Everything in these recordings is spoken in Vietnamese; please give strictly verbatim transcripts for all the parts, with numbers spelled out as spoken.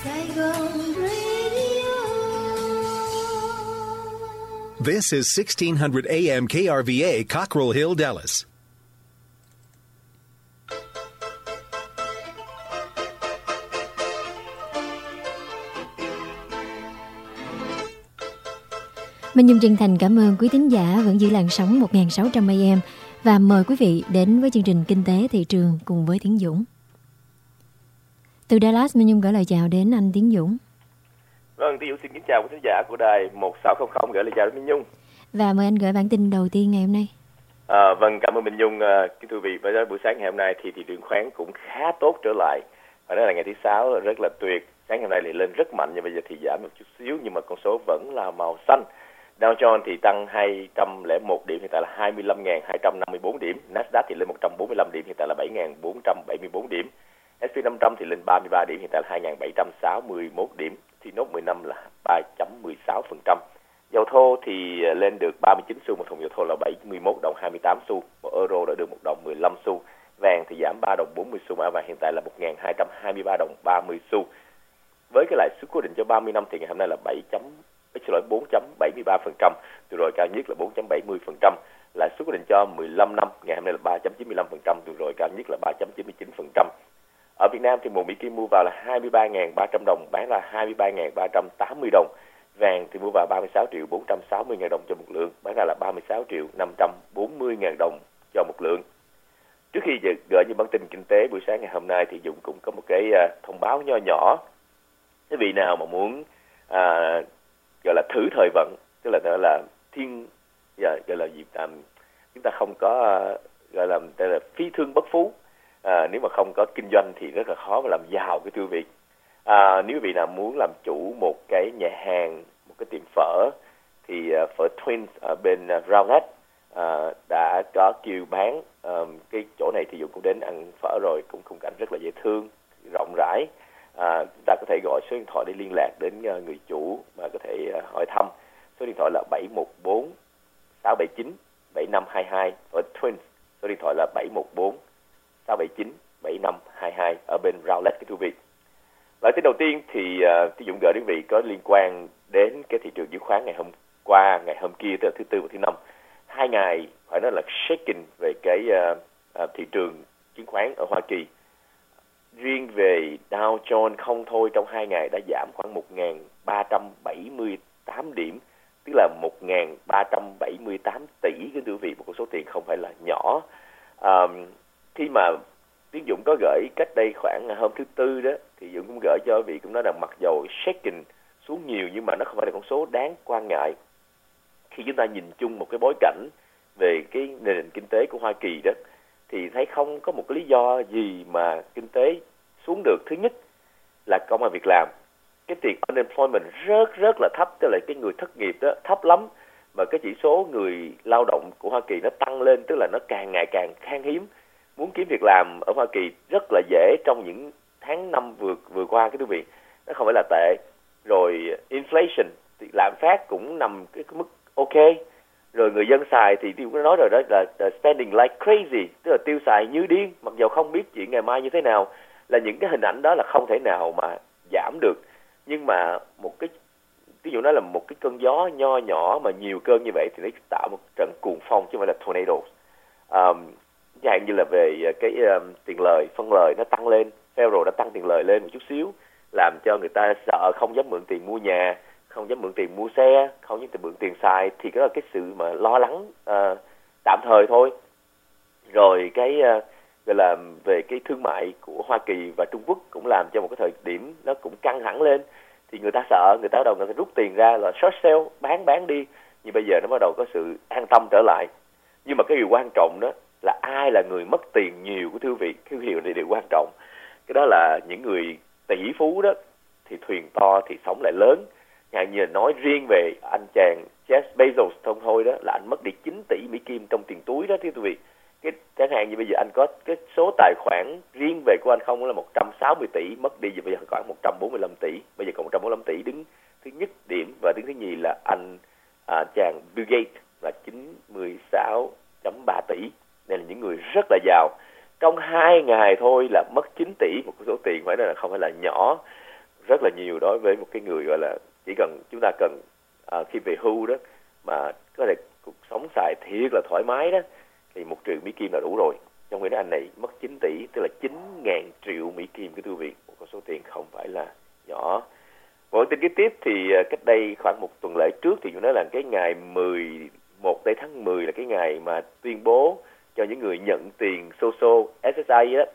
Saigon Radio. This is sixteen hundred A M K R V A, Cockrell Hill, Dallas. Minh Nhung chân thành cảm ơn quý thính giả vẫn giữ làn sóng một nghìn sáu trăm A M và mời quý vị đến với chương trình Kinh tế thị trường cùng với Tiến Dũng. Từ Dallas, Minh Nhung gửi lời chào đến anh Tiến Dũng. Vâng, Tiến Dũng xin kính chào quý thính giả của đài một sáu không không, gửi lời chào đến Minh Nhung. Và mời anh gửi bản tin đầu tiên ngày hôm nay. À, vâng, cảm ơn Minh Nhung. À, kính thưa quý vị, với buổi sáng ngày hôm nay thì thị trường khoán cũng khá tốt trở lại. Và đó là ngày thứ sáu rất là tuyệt. Sáng hôm nay thì lên rất mạnh, nhưng bây giờ thì giảm một chút xíu, nhưng mà con số vẫn là màu xanh. Dow Jones thì tăng hai trăm lẻ một điểm, hiện tại là hai mươi lăm nghìn hai trăm năm mươi bốn điểm. Nasdaq thì lên một trăm bốn mươi lăm điểm, hiện tại là bảy nghìn bốn trăm bảy mươi bốn điểm. ét and pê năm trăm thì lên ba mươi ba điểm, hiện tại là hai nghìn bảy trăm sáu mươi mốt điểm. Thì nốt mười năm là ba phẩy mười sáu phần trăm. Dầu thô thì lên được ba mươi chín xu, một thùng dầu thô là bảy mươi mốt đồng hai mươi tám xu. Một euro đã được một đồng mười lăm xu. Vàng thì giảm ba đồng bốn mươi xu, mã vàng hiện tại là một nghìn hai trăm hai mươi ba đồng ba mươi xu. Với cái lãi suất cố định cho ba mươi năm thì ngày hôm nay là bảy xin lỗi bốn phẩy bảy mươi ba phần trăm, từ rồi cao nhất là bốn phẩy bảy mươi phần trăm. Lãi suất cố định cho mười lăm năm ngày hôm nay là ba phẩy chín mươi lăm phần trăm, từ rồi cao nhất là ba phẩy chín mươi chín phần trăm. Ở Việt Nam thì một Mỹ Kim mua vào là hai mươi ba nghìn ba trăm đồng, bán là hai mươi ba nghìn ba trăm tám mươi đồng. Vàng thì mua vào ba mươi sáu triệu bốn trăm sáu mươi ngàn đồng cho một lượng, bán ra là ba mươi sáu triệu năm trăm bốn mươi ngàn đồng cho một lượng. Trước khi gửi những bản tin kinh tế buổi sáng ngày hôm nay thì Dũng cũng có một cái thông báo nho nhỏ. Quý vị nào mà muốn à, gọi là thử thời vận, tức là gọi là thiên gọi, gọi là gì à, chúng ta không có gọi là, gọi là phi thương bất phú. À, nếu mà không có kinh doanh thì rất là khó mà làm giàu cái thư viện. À, nếu vị nào muốn làm chủ một cái nhà hàng, một cái tiệm phở thì uh, phở Twins ở bên uh, Rowlett uh, đã có kêu bán um, cái chỗ này thì Dũng cũng đến ăn phở rồi, cũng khung cảnh rất là dễ thương, rộng rãi. À, chúng ta có thể gọi số điện thoại để liên lạc đến uh, người chủ mà có thể uh, hỏi thăm. Số điện thoại là bảy một bốn sáu bảy chín bảy năm hai hai, phở Twins. Số điện thoại là bảy một bốn sáu bảy chín bảy năm hai hai ở bên Rowlett cái thú vị. Và tin đầu tiên thì uh, Dũng gửi đến quý vị có liên quan đến cái thị trường chứng khoán ngày hôm qua, ngày hôm kia, tức là thứ tư và thứ năm. Hai ngày phải nói là shaking về cái uh, uh, thị trường chứng khoán ở Hoa Kỳ. Riêng về Dow Jones không thôi, trong hai ngày đã giảm khoảng một nghìn ba trăm bảy mươi tám điểm, tức là một nghìn ba trăm bảy mươi tám tỷ cái quý vị, một con số tiền không phải là nhỏ. Um, khi mà Tiến Dũng có gửi cách đây khoảng hôm thứ tư đó, thì Dũng cũng gửi cho quý vị cũng nói là mặc dầu shaking xuống nhiều nhưng mà nó không phải là con số đáng quan ngại. Khi chúng ta nhìn chung một cái bối cảnh về cái nền kinh tế của Hoa Kỳ đó, thì thấy không có một cái lý do gì mà kinh tế xuống được. Thứ nhất là công ăn việc làm, cái tiền unemployment rất rất là thấp, tức là cái người thất nghiệp đó thấp lắm, mà cái chỉ số người lao động của Hoa Kỳ nó tăng lên, tức là nó càng ngày càng khan hiếm. Muốn kiếm việc làm ở Hoa Kỳ rất là dễ trong những tháng năm vừa vừa qua cái quý vị, nó không phải là tệ. Rồi inflation thì lạm phát cũng nằm cái mức ok. Rồi người dân xài thì tôi cũng nói rồi đó là, là spending like crazy, tức là tiêu xài như điên, mặc dù không biết chuyện ngày mai như thế nào. Là những cái hình ảnh đó là không thể nào mà giảm được. Nhưng mà một cái ví dụ nói là một cái cơn gió nho nhỏ mà nhiều cơn như vậy thì nó tạo một trận cuồng phong chứ không phải là tornado. Um, Chẳng như là về cái um, tiền lời, phân lời nó tăng lên, Federal đã tăng tiền lời lên một chút xíu, làm cho người ta sợ, không dám mượn tiền mua nhà, không dám mượn tiền mua xe, không dám mượn tiền xài, thì đó là cái sự mà lo lắng uh, tạm thời thôi. Rồi cái uh, gọi là về cái thương mại của Hoa Kỳ và Trung Quốc cũng làm cho một cái thời điểm nó cũng căng thẳng lên, thì người ta sợ, người ta bắt đầu người ta rút tiền ra là short sale, bán bán đi, nhưng bây giờ nó bắt đầu có sự an tâm trở lại. Nhưng mà cái điều quan trọng đó là ai là người mất tiền nhiều của thư vị, cái điều này điều quan trọng. Cái đó là những người tỷ phú đó, thì thuyền to thì sóng lại lớn. Chẳng như là nói riêng về anh chàng Jeff Bezos không thôi đó, là anh mất đi chín tỷ Mỹ Kim trong tiền túi đó thưa quý vị. Cái chẳng hạn như bây giờ anh có cái số tài khoản riêng về của anh không là một trăm sáu mươi tỷ, mất đi bây giờ khoảng một trăm bốn mươi lăm tỷ, bây giờ còn một trăm bốn mươi lăm tỷ. Đứng thứ nhất điểm và đứng thứ nhì là anh à, chàng Bill Gates là chín mươi sáu phẩy ba tỷ. Đây là những người rất là giàu. Trong hai ngày thôi là mất chín tỷ, một số tiền phải nói là không phải là nhỏ. rất là nhiều đối với một cái người gọi là chỉ cần chúng ta cần à, khi về hưu đó mà có thể cuộc sống xài thiệt là thoải mái đó thì một triệu Mỹ Kim là đủ rồi. Trong khi đó anh này mất chín tỷ, tức là chín ngàn triệu Mỹ Kim cái thư viện, một con số tiền không phải là nhỏ. Một tin kế tiếp thì cách đây khoảng một tuần lễ trước thì chúng nói là cái ngày mười một tháng mười là cái ngày mà tuyên bố cho những người nhận tiền Social ét ét a đó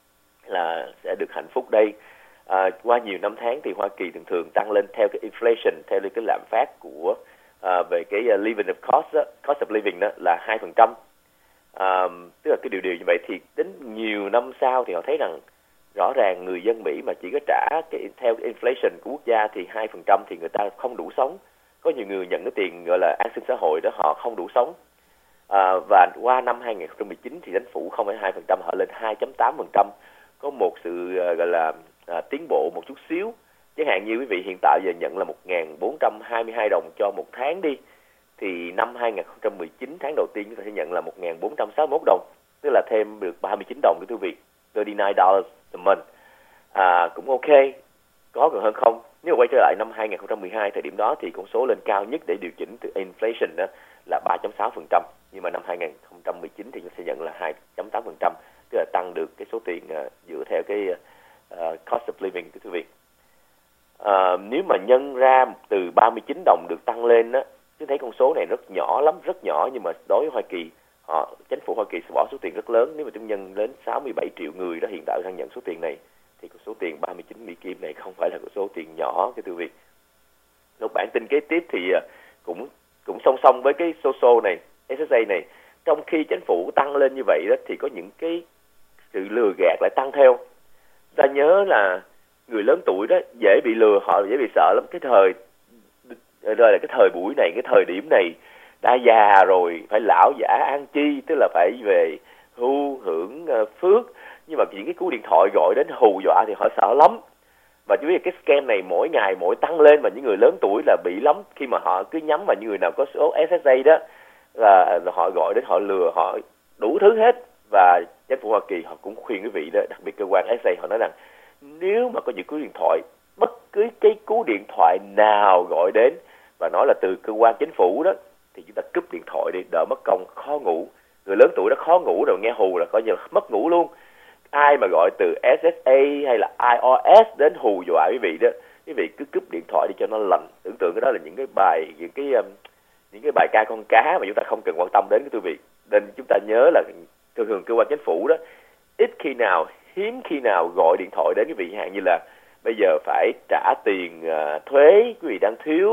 là sẽ được hạnh phúc đây. À, qua nhiều năm tháng thì Hoa Kỳ thường thường tăng lên theo cái inflation, theo cái lạm phát của à, về cái uh, living of cost, đó, cost of living đó là hai phần trăm. À, tức là cái điều điều như vậy thì đến nhiều năm sau thì họ thấy rằng rõ ràng người dân Mỹ mà chỉ có trả cái theo cái inflation của quốc gia thì hai phần trăm thì người ta không đủ sống. Có nhiều người nhận cái tiền gọi là an sinh xã hội đó họ không đủ sống. À, và qua năm hai không một chín thì chính phủ không phải hai phần trăm, họ lên hai phẩy tám phần trăm. Có một sự uh, gọi là À, tiến bộ một chút xíu. Chẳng hạn như quý vị hiện tại giờ nhận là một nghìn bốn trăm hai mươi hai đồng cho một tháng đi, thì năm hai không một chín tháng đầu tiên chúng ta sẽ nhận là một nghìn bốn trăm sáu mươi mốt đồng, tức là thêm được ba mươi chín đồng cái quý vị, ba mươi chín dollars a month. À, cũng ok, có còn hơn không. Nếu mà quay trở lại năm hai không một hai, thời điểm đó thì con số lên cao nhất để điều chỉnh từ inflation đó là ba phẩy sáu phần trăm, nhưng mà năm hai không một chín thì chúng ta sẽ nhận là hai phẩy tám phần trăm, tức là tăng được cái số tiền uh, dựa theo cái uh, Uh, cost of living cái thư viện. Uh, nếu mà nhân ra từ ba mươi chín đồng được tăng lên á, chúng thấy con số này rất nhỏ lắm, rất nhỏ, nhưng mà đối với Hoa Kỳ, họ chính phủ Hoa Kỳ sẽ bỏ số tiền rất lớn. Nếu mà chúng nhân đến sáu mươi bảy triệu người đó hiện tại đang nhận số tiền này, thì con số tiền ba mươi chín Mỹ Kim này không phải là con số tiền nhỏ cái thư viện. Một bản tin kế tiếp thì uh, cũng cũng song song với cái social này, ét ét a này, trong khi chính phủ tăng lên như vậy đó thì có những cái sự lừa gạt lại tăng theo. Ta nhớ là người lớn tuổi đó dễ bị lừa, họ dễ bị sợ lắm. Cái thời rồi là cái thời buổi này, cái thời điểm này đã già rồi, phải lão giả an chi, tức là phải về hưu hưởng uh, phước. Nhưng mà những cái cú điện thoại gọi đến hù dọa thì họ sợ lắm. Và chú biết cái scam này mỗi ngày mỗi tăng lên, và những người lớn tuổi là bị lắm khi mà họ cứ nhắm vào những người nào có số ét ét a đó, là họ gọi đến họ lừa họ đủ thứ hết. Và chính phủ Hoa Kỳ họ cũng khuyên quý vị đó, đặc biệt cơ quan ét a, họ nói rằng nếu mà có những cú điện thoại, bất cứ cái cú điện thoại nào gọi đến và nói là từ cơ quan chính phủ đó, thì chúng ta cúp điện thoại đi, đỡ mất công khó ngủ. Người lớn tuổi đó khó ngủ rồi nghe hù là coi như là mất ngủ luôn. Ai mà gọi từ ét ét a hay là i o ét đến hù dọa quý vị đó, quý vị cứ cúp điện thoại đi cho nó lành. Tưởng tượng cái đó là những cái bài những cái um, những cái bài ca con cá mà chúng ta không cần quan tâm đến cái quý vị. Nên chúng ta nhớ là thường thường cơ quan chính phủ đó ít khi nào, hiếm khi nào gọi điện thoại đến quý vị hạn như là bây giờ phải trả tiền uh, thuế quý vị đang thiếu,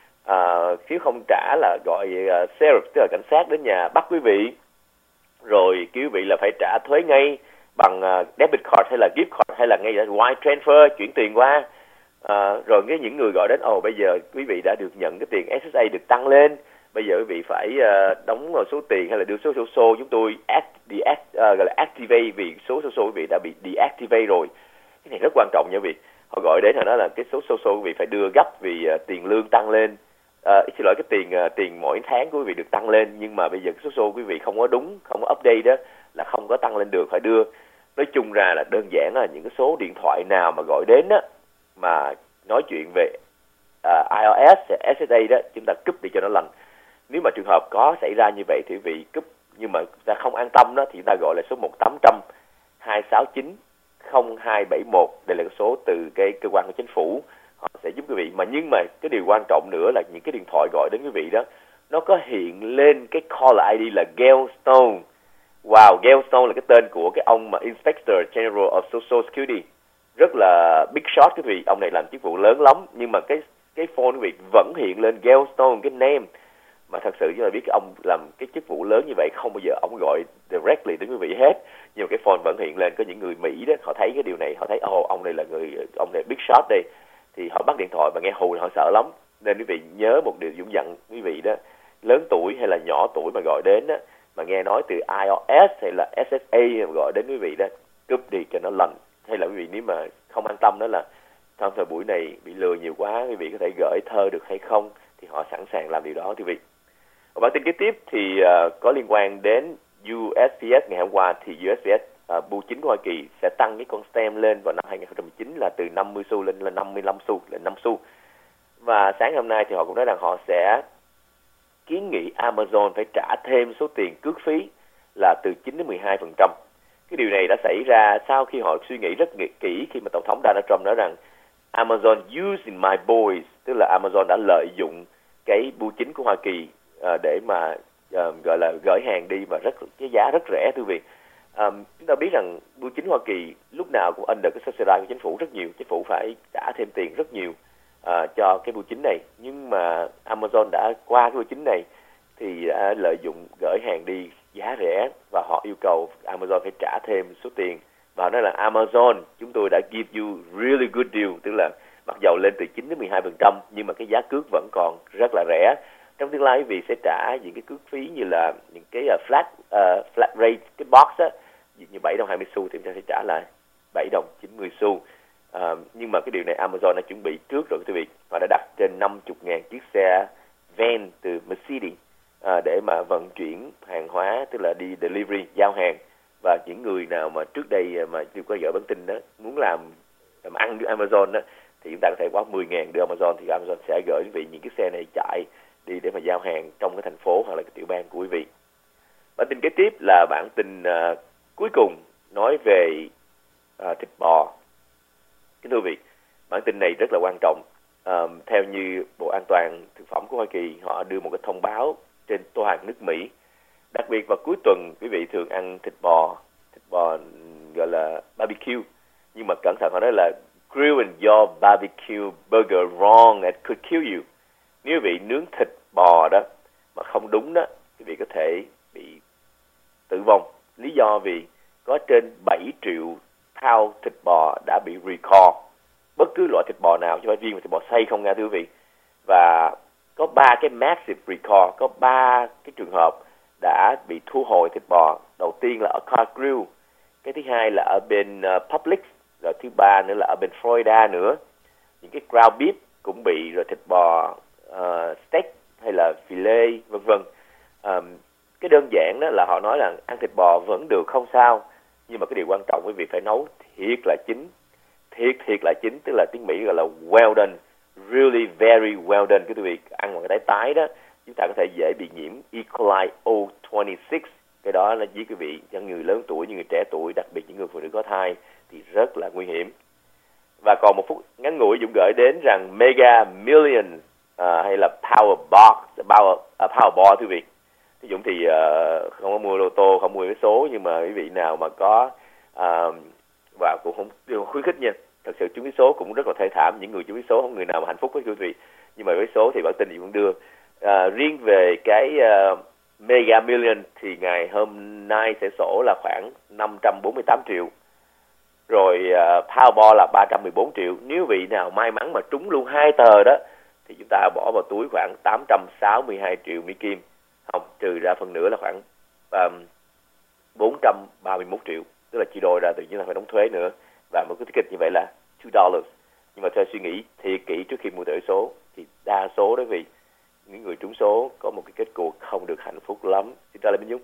uh, nếu không trả là gọi uh, sheriff, tức là cảnh sát đến nhà bắt quý vị, rồi quý vị là phải trả thuế ngay bằng uh, debit card hay là gift card hay là ngay là wire transfer, chuyển tiền qua. Uh, rồi cái những người gọi đến, ồ oh, bây giờ quý vị đã được nhận cái tiền ét ét a được tăng lên, bây giờ quý vị phải uh, đóng số tiền hay là đưa số số số chúng tôi act, deact, uh, gọi là activate, vì số số số quý vị đã bị deactivate rồi. Cái này rất quan trọng nha quý vị. Họ gọi đến họ nói là cái số số số quý vị phải đưa gấp vì uh, tiền lương tăng lên. Uh, xin lỗi, cái tiền uh, tiền mỗi tháng của quý vị được tăng lên, nhưng mà bây giờ cái số số quý vị không có đúng, không có update đó là không có tăng lên được, phải đưa. Nói chung ra là đơn giản là những cái số điện thoại nào mà gọi đến á mà nói chuyện về uh, i o ét, ét ét a đó, chúng ta cúp đi cho nó lành. Nếu mà trường hợp có xảy ra như vậy thì quý vị cúp, nhưng mà ta không an tâm đó thì chúng ta gọi là số một tám không không hai sáu chín không hai bảy một. Đây là cái số từ cái cơ quan của chính phủ, họ sẽ giúp quý vị. Mà nhưng mà cái điều quan trọng nữa là những cái điện thoại gọi đến quý vị đó, nó có hiện lên cái caller i đê là Gail Stone. Wow, Gail Stone là cái tên của cái ông mà Inspector General of Social Security, rất là big shot quý vị. Ông này làm chức vụ lớn lắm, nhưng mà cái cái phone quý vị vẫn hiện lên Gail Stone cái name. Mà thật sự chúng ta biết cái ông làm cái chức vụ lớn như vậy không bao giờ ông gọi directly đến quý vị hết, nhưng mà cái phone vẫn hiện lên. Có những người Mỹ đó, họ thấy cái điều này, họ thấy ồ oh, ông này là người, ông này big shot đây, thì họ bắt điện thoại và nghe hù họ sợ lắm. Nên quý vị nhớ một điều dũng dặn quý vị đó, lớn tuổi hay là nhỏ tuổi mà gọi đến đó, mà nghe nói từ i o ét hay là ét ét a mà gọi đến quý vị đó, cúp đi cho nó lành. Hay là quý vị nếu mà không an tâm đó là trong thời buổi này bị lừa nhiều quá, quý vị có thể gửi thơ được hay không, thì họ sẵn sàng làm điều đó quý vị. Và bản tin kế tiếp thì uh, có liên quan đến u ét pê ét. Ngày hôm qua thì u ét pê ét à, bưu chính của Hoa Kỳ sẽ tăng cái con stem lên vào năm hai không một chín là từ năm mươi xu lên là năm mươi lăm xu, lên năm xu. Và sáng hôm nay thì họ cũng nói rằng họ sẽ kiến nghị Amazon phải trả thêm số tiền cước phí là từ chín đến mười hai phần trăm. Cái điều này đã xảy ra sau khi họ suy nghĩ rất kỹ khi mà Tổng thống Donald Trump nói rằng Amazon using my boys, tức là Amazon đã lợi dụng cái bưu chính của Hoa Kỳ uh, để mà uh, gọi là gửi hàng đi mà rất cái giá rất rẻ, thưa quý vị. Um, chúng ta biết rằng bưu chính Hoa Kỳ lúc nào cũng under cái subsidy của chính phủ rất nhiều, chính phủ phải trả thêm tiền rất nhiều uh, cho cái bưu chính này, nhưng mà Amazon đã qua cái bưu chính này thì đã lợi dụng gửi hàng đi giá rẻ và họ yêu cầu Amazon phải trả thêm số tiền. Và họ nói là Amazon, chúng tôi đã give you really good deal, tức là mặc dầu lên từ chín đến mười hai phần trăm nhưng mà cái giá cước vẫn còn rất là rẻ. Trong tương lai quý vị sẽ trả những cái cước phí như là những cái uh, flat uh, flat rate, cái box á, như bảy đồng hai mươi xu thì chúng ta sẽ trả lại bảy đồng chín mươi xu. Uh, nhưng mà cái điều này Amazon đã chuẩn bị trước rồi quý vị. Họ đã đặt trên năm mươi nghìn chiếc xe van từ Mercedes uh, để mà vận chuyển hàng hóa, tức là đi delivery, giao hàng. Và những người nào mà trước đây mà chưa có vợ bản tin đó muốn làm làm ăn với Amazon đó thì chúng ta có thể quá mười nghìn đưa Amazon, thì Amazon sẽ gửi quý vị những cái xe này chạy đi để mà giao hàng trong cái thành phố hoặc là cái tiểu bang của quý vị. Bản tin kế tiếp là bản tin uh, cuối cùng nói về uh, thịt bò. Kính thưa quý vị, bản tin này rất là quan trọng. Uh, theo như Bộ An toàn Thực phẩm của Hoa Kỳ, họ đưa một cái thông báo trên toàn nước Mỹ. Đặc biệt vào cuối tuần, quý vị thường ăn thịt bò, thịt bò gọi là barbecue. Nhưng mà cẩn thận, họ nói là grilling your barbecue burger wrong and could kill you. Nếu quý vị nướng thịt bò đó mà không đúng đó, quý vị có thể bị tử vong. Lý do vì có trên bảy triệu pound thịt bò đã bị recall. Bất cứ loại thịt bò nào, chứ không phải riêng thịt bò xay không nha thưa quý vị. Và có ba cái massive recall, có ba cái trường hợp đã bị thu hồi thịt bò. Đầu tiên là ở Car Grill, cái thứ hai là ở bên uh, Publix, rồi thứ ba nữa là ở bên Florida nữa. Những cái ground beef cũng bị, rồi thịt bò uh, steak hay là filet vân vân. Um, cái đơn giản đó là họ nói là ăn thịt bò vẫn được, không sao, nhưng mà cái điều quan trọng quý vị phải nấu thiệt là chín, thiệt thiệt là chín, tức là tiếng Mỹ gọi là well done, really very well done. Quý vị ăn bằng cái tái tái đó, chúng ta có thể dễ bị nhiễm E. coli O hai mươi sáu. Cái đó là với quý vị, cho người lớn tuổi, những người trẻ tuổi, đặc biệt những người phụ nữ có thai thì rất là nguy hiểm. Và còn một phút ngắn ngủi Dũng gửi đến rằng Mega Millions uh, hay là Power Box, Power, uh, Powerball thưa quý vị. Ví dụ thì uh, không có mua lô tô, không mua cái số, nhưng mà quý vị nào mà có uh, và cũng không, không khuyến khích nha. Thật sự trúng cái số cũng rất là thê thảm, những người trúng cái số không người nào mà hạnh phúc với quý vị. Nhưng mà với số thì bản tin gì cũng đưa. Uh, riêng về cái uh, Mega Million thì ngày hôm nay sẽ sổ là khoảng năm trăm bốn mươi tám triệu. Rồi uh, Powerball là ba trăm mười bốn triệu. Nếu vị nào may mắn mà trúng luôn hai tờ đó thì chúng ta bỏ vào túi khoảng tám trăm sáu mươi hai triệu Mỹ Kim. Không, trừ ra phần nữa là khoảng um, bốn trăm ba mươi mốt triệu. Tức là chia đôi ra, tự nhiên là phải đóng thuế nữa. Và một cái ticket như vậy là hai đô la. Nhưng mà theo suy nghĩ thiệt kỹ trước khi mua tờ số thì đa số đó vì những người trúng số có một cái kết cuộc không được hạnh phúc lắm. Xin chào Lê Minh Dũng.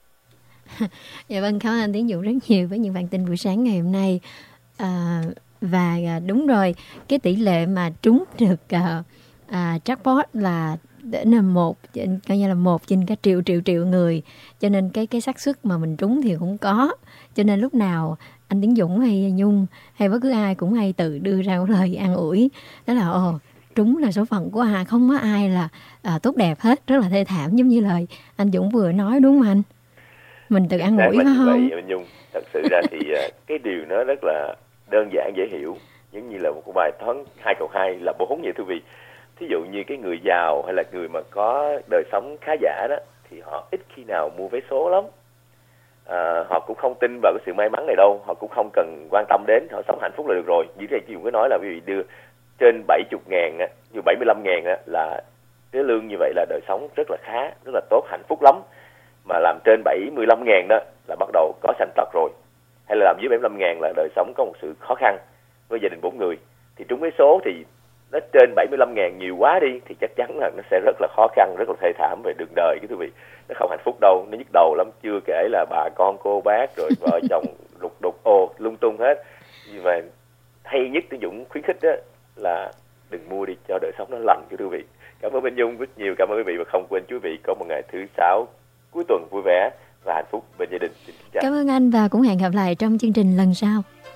Dạ vâng, cảm ơn anh Tiến Dũng rất nhiều với những bản tin buổi sáng ngày hôm nay. À, và đúng rồi, cái tỷ lệ mà trúng được à, à, jackpot là đến là một, coi như là một trên cả triệu triệu triệu người, cho nên cái cái xác suất mà mình trúng thì cũng có. Cho nên lúc nào anh Tiến Dũng hay Nhung hay bất cứ ai cũng hay tự đưa ra một lời an ủi, đó là ồ trúng là số phận của ai, không có ai là à, tốt đẹp hết, rất là thê thảm, giống như lời anh Dũng vừa nói, đúng không anh? Mình tự an ủi phải không? Vậy, Nhung, thật sự ra thì cái điều nó rất là đơn giản dễ hiểu, giống như là một bài toán hai cộng hai là bốn vậy thưa quý vị. Thí dụ như cái người giàu hay là người mà có đời sống khá giả đó thì họ ít khi nào mua vé số lắm. À, họ cũng không tin vào cái sự may mắn này đâu, họ cũng không cần quan tâm đến, họ sống hạnh phúc là được rồi. Như thế chị cũng có nói là quý vị đưa trên bảy mươi ngàn, như bảy mươi lăm ngàn là cái lương như vậy là đời sống rất là khá, rất là tốt, hạnh phúc lắm. Mà làm trên bảy mươi lăm ngàn đó là bắt đầu có sanh tật rồi. Hay là làm dưới bảy mươi lăm ngàn là đời sống có một sự khó khăn với gia đình bốn người. Thì trúng cái số thì nó trên bảy mươi lăm ngàn nhiều quá đi thì chắc chắn là nó sẽ rất là khó khăn, rất là thê thảm về đường đời cái thưa quý vị. Nó không hạnh phúc đâu, nó nhức đầu lắm, chưa kể là bà con cô bác rồi vợ chồng ồ lung tung hết. Nhưng mà hay nhất Tiến Dũng khuyến khích đó là đừng mua đi cho đời sống nó lành cho quý vị. Cảm ơn Minh Nhung rất nhiều, cảm ơn quý vị và không quên quý vị có một ngày thứ sáu cuối tuần vui vẻ và hạnh phúc bên gia đình. Xin chào. Cảm ơn anh và cũng hẹn gặp lại trong chương trình lần sau.